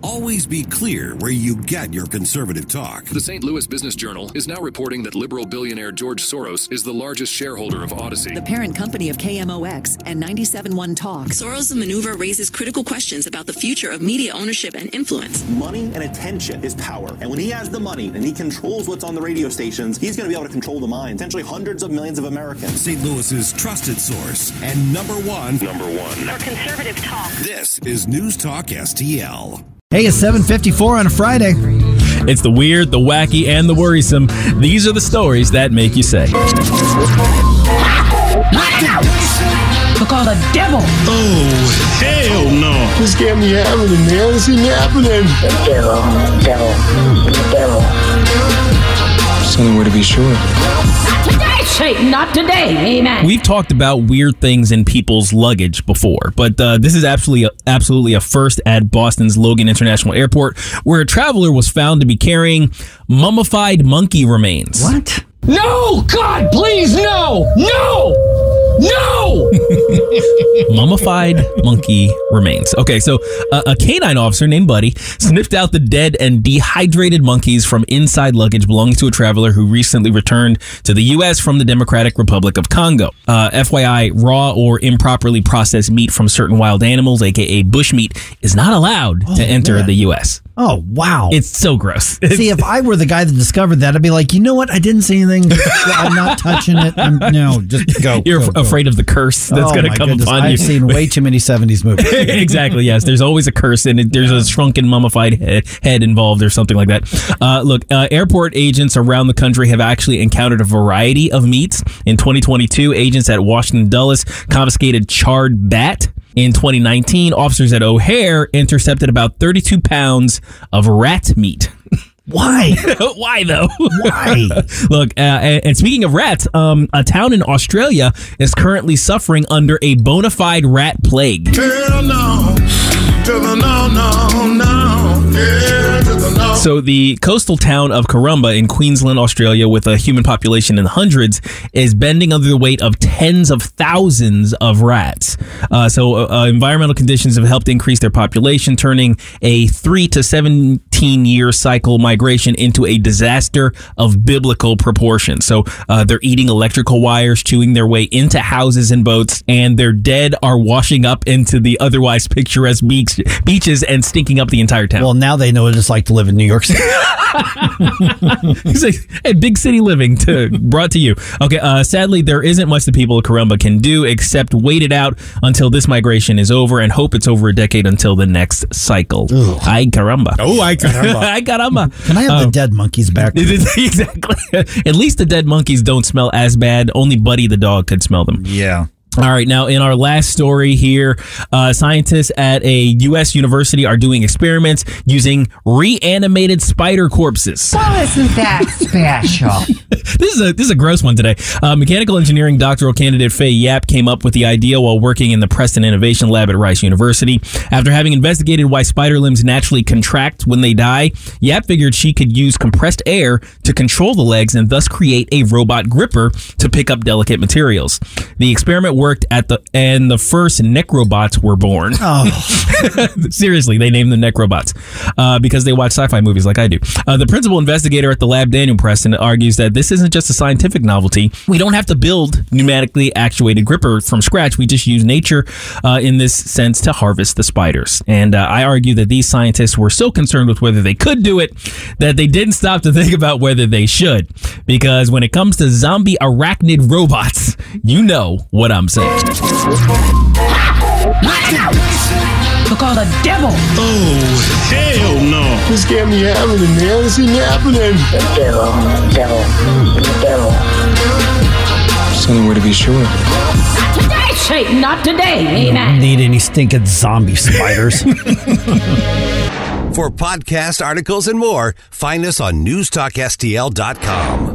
Always be clear where you get your conservative talk. The St. Louis Business Journal is now reporting that liberal billionaire George Soros is the largest shareholder of Odyssey, the parent company of KMOX and 97.1 Talk. Soros' maneuver raises critical questions about the future of media ownership and influence. Money and attention is power. And when he has the money and he controls what's on the radio stations, he's going to be able to control the minds, potentially hundreds of millions of Americans. St. Louis's trusted source and number one for conservative talk. This is News Talk STL. Hey, it's 7:54 on a Friday. It's the weird, the wacky, and the worrisome. These are the stories that make you say. Look, all the devil. Oh, hell no. This can't be happening, man. This ain't happening. Devil. There's only way to be sure. Not today, Satan. Not today. Amen. We've talked about weird things in people's luggage before, but this is absolutely a first at Boston's Logan International Airport, where a traveler was found to be carrying mummified monkey remains. What? No! God, please, no! No! Mummified monkey remains. Okay, so a canine officer named Buddy sniffed out the dead and dehydrated monkeys from inside luggage belonging to a traveler who recently returned to the U.S. from the Democratic Republic of Congo. FYI, raw or improperly processed meat from certain wild animals, aka bushmeat, is not allowed to enter the U.S. Oh, wow. It's so gross. See, if I were the guy that discovered that, I'd be like, you know what? I didn't say anything. I'm not touching it. No, just go. You're afraid of the curse that's going to come upon you. I've seen way too many 70s movies. Exactly, yes. There's always a curse, and there's a shrunken, mummified head involved or something like that. Look, airport agents around the country have actually encountered a variety of meats. In 2022, agents at Washington Dulles confiscated charred bat. In 2019, officers at O'Hare intercepted about 32 pounds of rat meat. Why? Why, though? Why? Look, and speaking of rats, a town in Australia is currently suffering under a bona fide rat plague. Hell no. No. Yeah, no. So the coastal town of Karumba in Queensland, Australia, with a human population in the hundreds, is bending under the weight of tens of thousands of rats. So environmental conditions have helped increase their population, turning a 3 to 17-year cycle migration into a disaster of biblical proportions. So they're eating electrical wires, chewing their way into houses and boats, and their dead are washing up into the otherwise picturesque beaches and stinking up the entire town. Well, now they know what it's like to live in New York City. He's like, hey, big city living brought to you. Okay, sadly, there isn't much the people of Karumba can do except wait it out until this migration is over and hope it's over a decade until the next cycle. Ugh. Ay caramba. Oh, ay caramba. Ay caramba. Can I have the dead monkeys back? Exactly. At least the dead monkeys don't smell as bad. Only Buddy the dog could smell them. Yeah. All right, now in our last story here, scientists at a U.S. university are doing experiments using reanimated spider corpses. Well, isn't that special? This is a gross one today. Mechanical engineering doctoral candidate Faye Yap came up with the idea while working in the Preston Innovation Lab at Rice University. After having investigated why spider limbs naturally contract when they die, Yap figured she could use compressed air to control the legs and thus create a robot gripper to pick up delicate materials. The experiment worked and the first necrobots were born. Oh. Seriously, they named them necrobots because they watch sci-fi movies like I do. The principal investigator at the lab, Daniel Preston, argues that this isn't just a scientific novelty. We don't have to build pneumatically actuated gripper from scratch. We just use nature in this sense to harvest the spiders. And I argue that these scientists were so concerned with whether they could do it that they didn't stop to think about whether they should. Because when it comes to zombie arachnid robots, you know what I'm saying. Look, all the devil. Oh, hell no. This can't be happening, man. This ain't happening. Devil. There's only way to be sure. Not today, Satan. Not today. Amen. Need any stinking zombie spiders. For podcast articles and more, find us on newstalkstl.com.